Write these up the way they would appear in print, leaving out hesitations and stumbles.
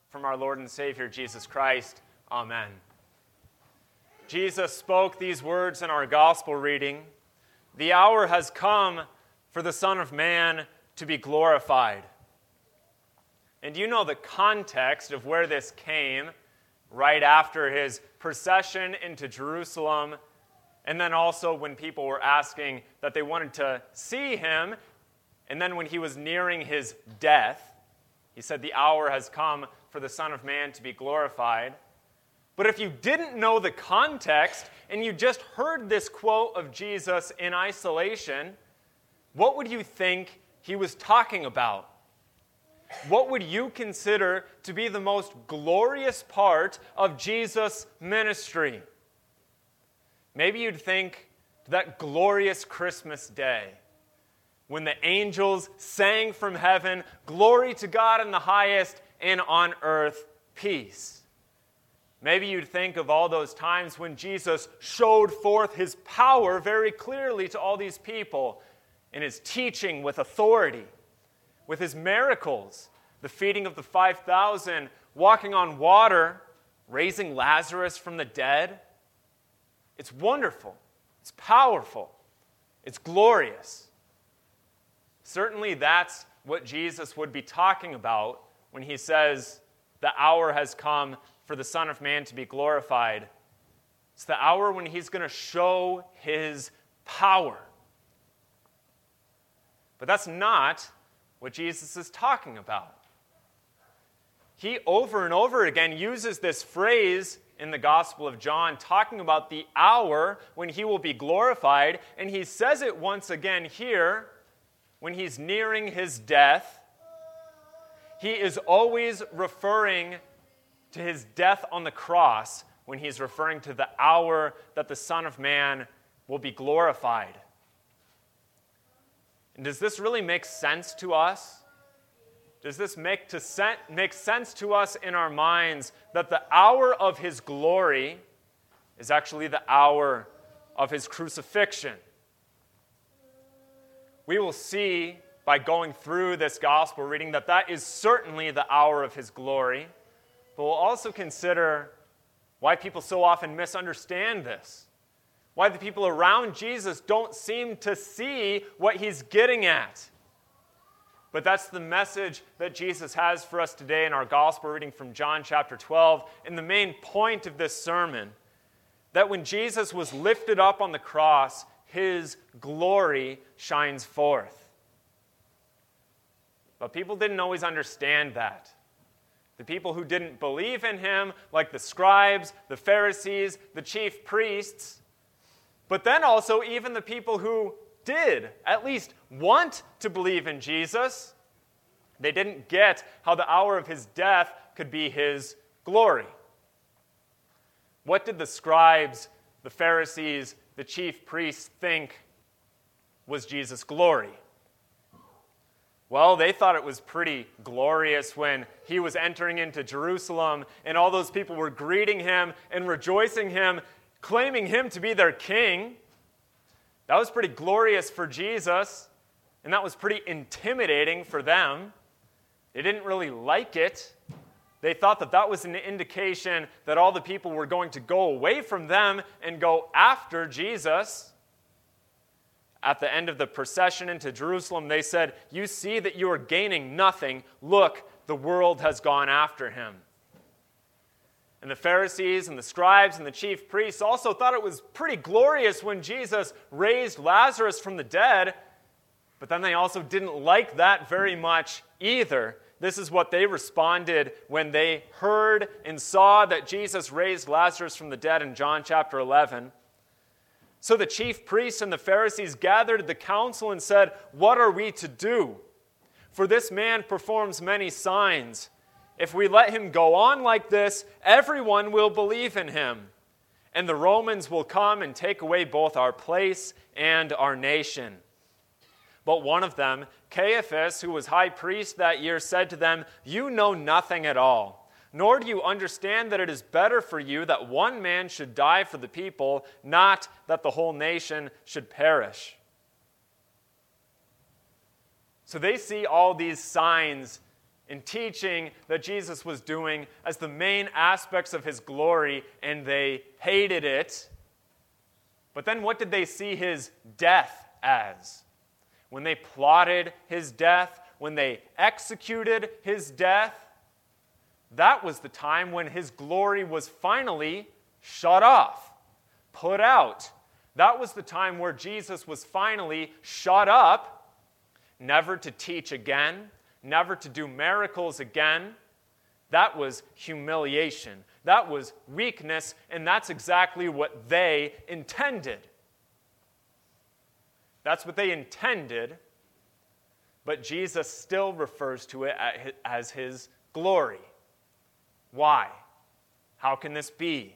from our Lord and Savior, Jesus Christ. Amen. Jesus spoke these words in our gospel reading. The hour has come for the Son of Man to be glorified. And you know the context of where this came right after his procession into Jerusalem, and then also when people were asking that they wanted to see him, and then when he was nearing his death, he said, the hour has come for the Son of Man to be glorified. But if you didn't know the context, and you just heard this quote of Jesus in isolation, what would you think he was talking about? What would you consider to be the most glorious part of Jesus' ministry? Maybe you'd think that glorious Christmas day, when the angels sang from heaven, "Glory to God in the highest, and on earth peace." Maybe you'd think of all those times when Jesus showed forth his power very clearly to all these people in his teaching with authority, with his miracles, the feeding of the 5,000, walking on water, raising Lazarus from the dead. It's wonderful. It's powerful. It's glorious. Certainly that's what Jesus would be talking about when he says, the hour has come for the Son of Man to be glorified. It's the hour when he's going to show his power. But that's not what Jesus is talking about. He over and over again uses this phrase in the Gospel of John talking about the hour when he will be glorified, and he says it once again here when he's nearing his death. He is always referring to his death on the cross when he's referring to the hour that the Son of Man will be glorified. And does this really make sense to us? Does this make sense to us in our minds that the hour of his glory is actually the hour of his crucifixion? We will see by going through this gospel reading that is certainly the hour of his glory. But we'll also consider why people so often misunderstand this. Why the people around Jesus don't seem to see what he's getting at. But that's the message that Jesus has for us today in our gospel reading from John chapter 12, and the main point of this sermon, that when Jesus was lifted up on the cross, his glory shines forth. But people didn't always understand that. The people who didn't believe in him, like the scribes, the Pharisees, the chief priests, but then also even the people who did at least want to believe in Jesus, they didn't get how the hour of his death could be his glory. What did the scribes, the Pharisees, the chief priests think was Jesus' glory? Well, they thought it was pretty glorious when he was entering into Jerusalem and all those people were greeting him and rejoicing him, claiming him to be their king. That was pretty glorious for Jesus, and that was pretty intimidating for them. They didn't really like it. They thought that was an indication that all the people were going to go away from them and go after Jesus. At the end of the procession into Jerusalem, they said, "You see that you are gaining nothing. Look, the world has gone after him." And the Pharisees and the scribes and the chief priests also thought it was pretty glorious when Jesus raised Lazarus from the dead, but then they also didn't like that very much either. This is what they responded when they heard and saw that Jesus raised Lazarus from the dead in John chapter 11. So the chief priests and the Pharisees gathered the council and said, "What are we to do? For this man performs many signs. If we let him go on like this, everyone will believe in him, and the Romans will come and take away both our place and our nation." But one of them, Caiaphas, who was high priest that year, said to them, "You know nothing at all, nor do you understand that it is better for you that one man should die for the people, not that the whole nation should perish." So they see all these signs in teaching that Jesus was doing as the main aspects of his glory, and they hated it. But then what did they see his death as? When they plotted his death, when they executed his death, that was the time when his glory was finally shut off, put out. That was the time where Jesus was finally shut up, never to teach again, never to do miracles again. That was humiliation. That was weakness, and that's exactly what they intended. That's what they intended, but Jesus still refers to it as his glory. Why? How can this be?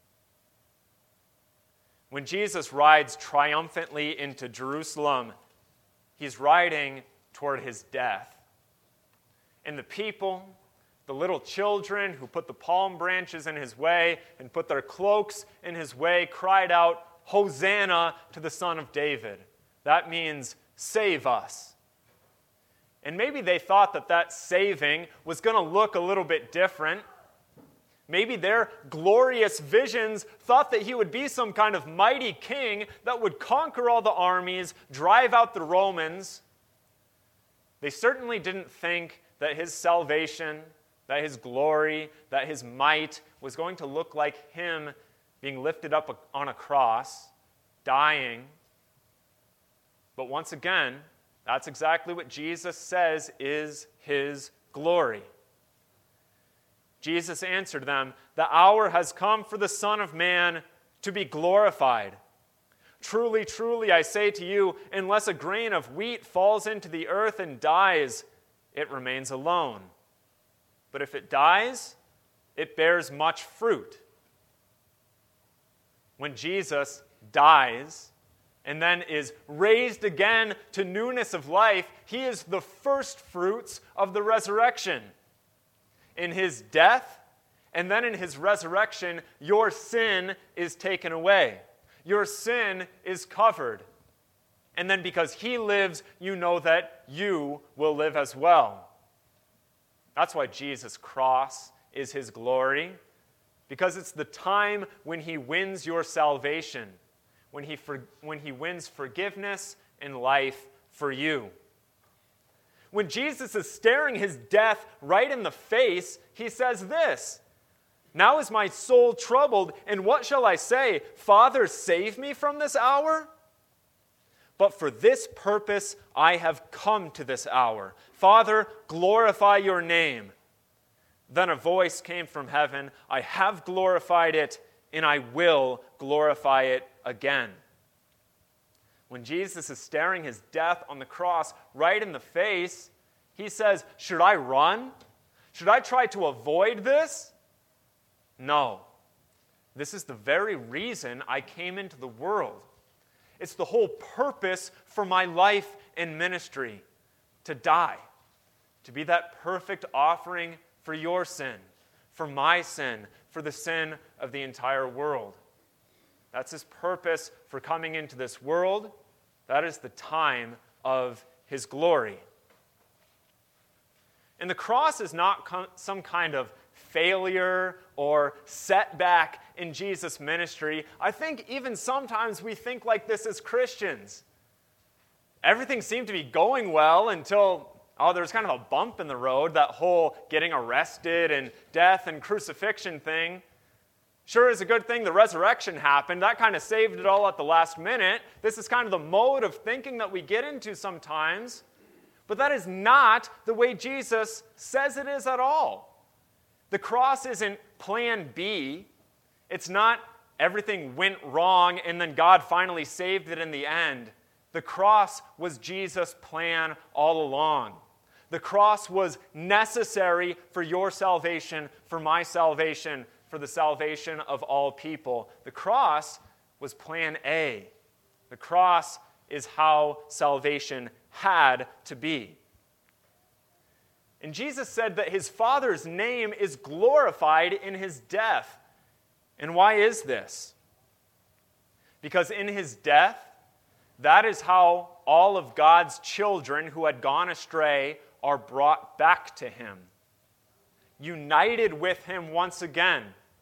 When Jesus rides triumphantly into Jerusalem, he's riding toward his death. And the people, the little children who put the palm branches in his way and put their cloaks in his way, cried out, "Hosanna to the Son of David." That means, save us. And maybe they thought that saving was going to look a little bit different. Maybe their glorious visions thought that he would be some kind of mighty king that would conquer all the armies, drive out the Romans. They certainly didn't think that his salvation, that his glory, that his might was going to look like him being lifted up on a cross, dying. But once again, that's exactly what Jesus says is his glory. Jesus answered them, "The hour has come for the Son of Man to be glorified. Truly, truly, I say to you, unless a grain of wheat falls into the earth and dies, it remains alone. But if it dies, it bears much fruit." When Jesus dies and then is raised again to newness of life, he is the first fruits of the resurrection. In his death and then in his resurrection, your sin is taken away. Your sin is covered. And then because he lives, you know that you will live as well. That's why Jesus' cross is his glory, because it's the time when he wins your salvation, when he wins forgiveness and life for you. When Jesus is staring his death right in the face, he says this, "Now is my soul troubled, and what shall I say? Father, save me from this hour? But for this purpose I have come to this hour. Father, glorify your name." Then a voice came from heaven, "I have glorified it, and I will glorify it again." When Jesus is staring his death on the cross right in the face, he says, "Should I run? Should I try to avoid this? No. This is the very reason I came into the world. It's the whole purpose for my life and ministry, to die, to be that perfect offering for your sin, for my sin, for the sin of the entire world. That's his purpose for coming into this world. That is the time of his glory. And the cross is not some kind of failure or setback in Jesus' ministry. I think even sometimes we think like this as Christians. Everything seemed to be going well until, there was kind of a bump in the road, that whole getting arrested and death and crucifixion thing. Sure is a good thing the resurrection happened. That kind of saved it all at the last minute. This is kind of the mode of thinking that we get into sometimes. But that is not the way Jesus says it is at all. The cross isn't plan B. It's not everything went wrong and then God finally saved it in the end. The cross was Jesus' plan all along. The cross was necessary for your salvation, for my salvation, for the salvation of all people. The cross was plan A. The cross is how salvation had to be. And Jesus said that his Father's name is glorified in his death. And why is this? Because in his death, that is how all of God's children who had gone astray, are brought back to him, united with him once again.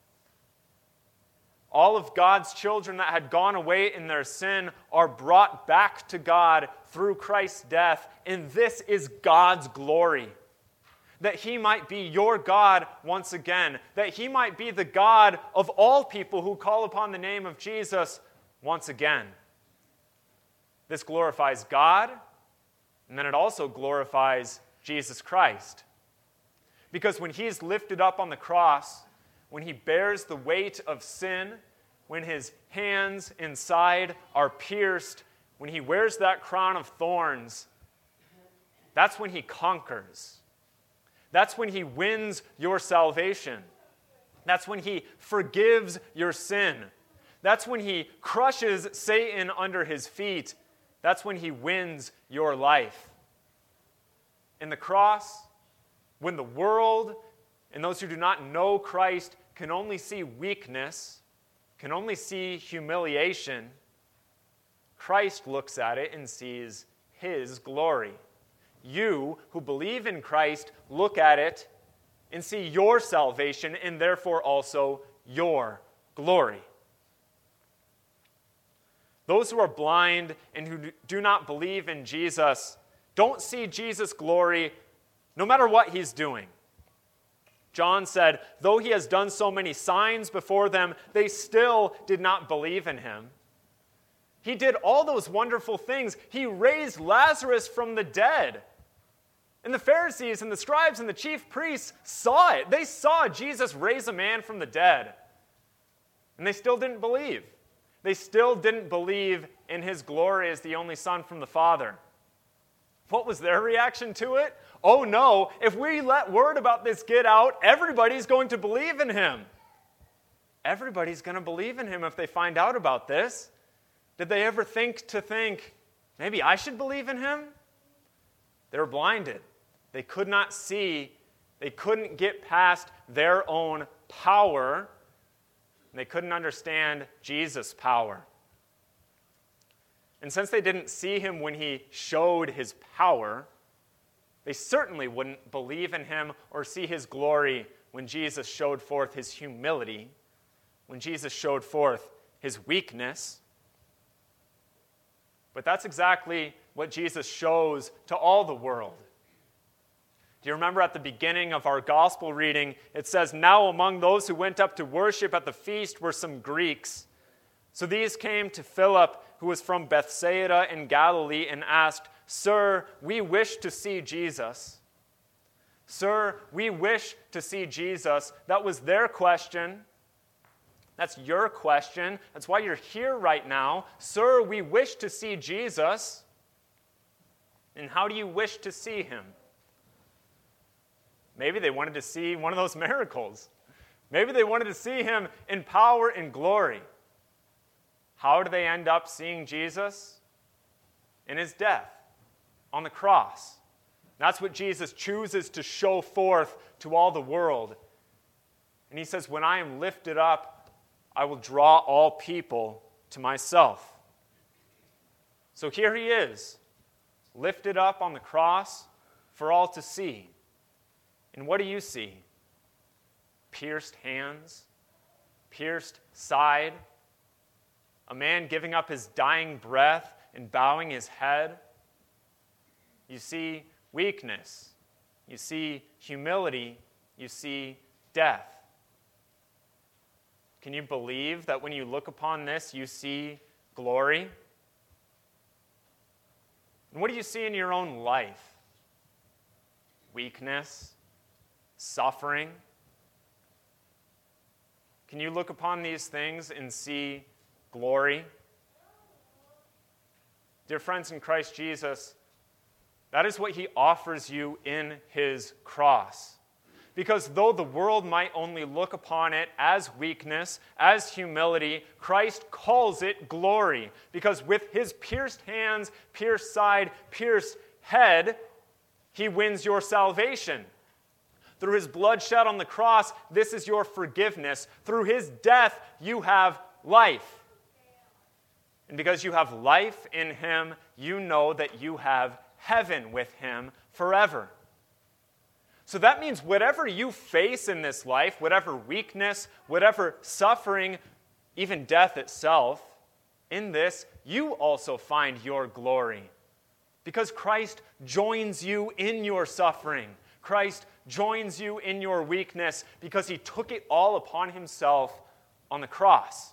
All of God's children that had gone away in their sin are brought back to God through Christ's death, and this is God's glory. That he might be your God once again, that he might be the God of all people who call upon the name of Jesus once again. This glorifies God, and then it also glorifies Jesus Christ. Because when he's lifted up on the cross, when he bears the weight of sin, when his hands inside are pierced, when he wears that crown of thorns, that's when he conquers. That's when he wins your salvation. That's when he forgives your sin. That's when he crushes Satan under his feet. That's when he wins your life. In the cross, when the world and those who do not know Christ can only see weakness, can only see humiliation, Christ looks at it and sees his glory. You who believe in Christ look at it and see your salvation and therefore also your glory. Those who are blind and who do not believe in Jesus don't see Jesus' glory no matter what he's doing. John said, though he has done so many signs before them, they still did not believe in him. He did all those wonderful things. He raised Lazarus from the dead. And the Pharisees and the scribes and the chief priests saw it. They saw Jesus raise a man from the dead. And they still didn't believe. They still didn't believe in his glory as the only Son from the Father. What was their reaction to it? Oh no, if we let word about this get out, everybody's going to believe in him. Everybody's going to believe in him if they find out about this. Did they ever think, maybe I should believe in him? They were blinded. They could not see. They couldn't get past their own power. And they couldn't understand Jesus' power. And since they didn't see him when he showed his power, they certainly wouldn't believe in him or see his glory when Jesus showed forth his humility, when Jesus showed forth his weakness. But that's exactly what Jesus shows to all the world. Do you remember at the beginning of our gospel reading, it says, now among those who went up to worship at the feast were some Greeks. So these came to Philip, who was from Bethsaida in Galilee, and asked, Sir, we wish to see Jesus. Sir, we wish to see Jesus. That was their question. That's your question. That's why you're here right now. Sir, we wish to see Jesus. And how do you wish to see him? Maybe they wanted to see one of those miracles. Maybe they wanted to see him in power and glory. How do they end up seeing Jesus? In his death on the cross. That's what Jesus chooses to show forth to all the world. And he says, when I am lifted up, I will draw all people to myself. So here he is, lifted up on the cross for all to see. And what do you see? Pierced hands, pierced side, a man giving up his dying breath and bowing his head. You see weakness. You see humility. You see death. Can you believe that when you look upon this, you see glory? And what do you see in your own life? Weakness, suffering. Can you look upon these things and see glory? Dear friends in Christ Jesus, that is what he offers you in his cross. Because though the world might only look upon it as weakness, as humility, Christ calls it glory. Because with his pierced hands, pierced side, pierced head, he wins your salvation. Through his blood shed on the cross, this is your forgiveness. Through his death, you have life. And because you have life in him, you know that you have heaven with him forever. So that means whatever you face in this life, whatever weakness, whatever suffering, even death itself, in this, you also find your glory. Because Christ joins you in your suffering. Christ joins you in your weakness because he took it all upon himself on the cross.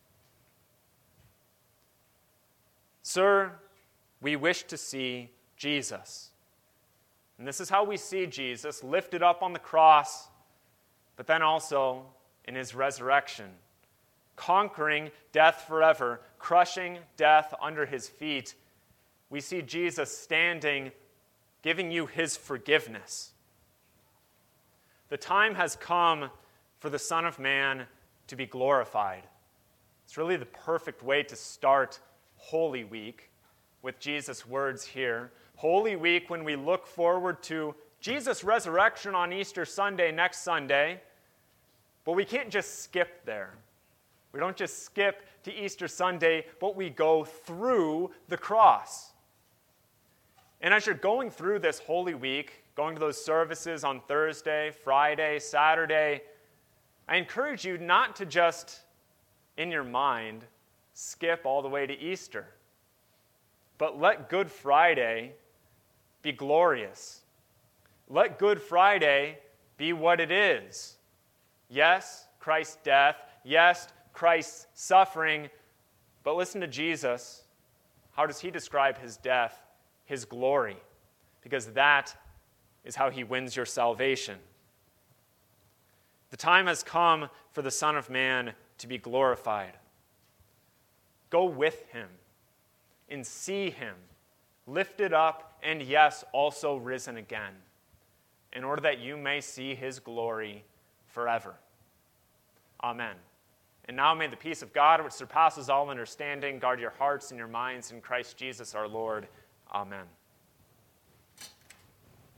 Sir, we wish to see Jesus. And this is how we see Jesus, lifted up on the cross, but then also in his resurrection, conquering death forever, crushing death under his feet. We see Jesus standing, giving you his forgiveness. The time has come for the Son of Man to be glorified. It's really the perfect way to start Holy Week with Jesus' words here. Holy Week, when we look forward to Jesus' resurrection on Easter Sunday, next Sunday, but we can't just skip there. We don't just skip to Easter Sunday, but we go through the cross. And as you're going through this Holy Week, going to those services on Thursday, Friday, Saturday, I encourage you not to just, in your mind, skip all the way to Easter, but let Good Friday be glorious. Let Good Friday be what it is. Yes, Christ's death. Yes, Christ's suffering. But listen to Jesus. How does he describe his death? His glory. Because that is how he wins your salvation. The time has come for the Son of Man to be glorified. Go with him and see him lifted up and, yes, also risen again, in order that you may see his glory forever. Amen. And now may the peace of God, which surpasses all understanding, guard your hearts and your minds in Christ Jesus our Lord. Amen.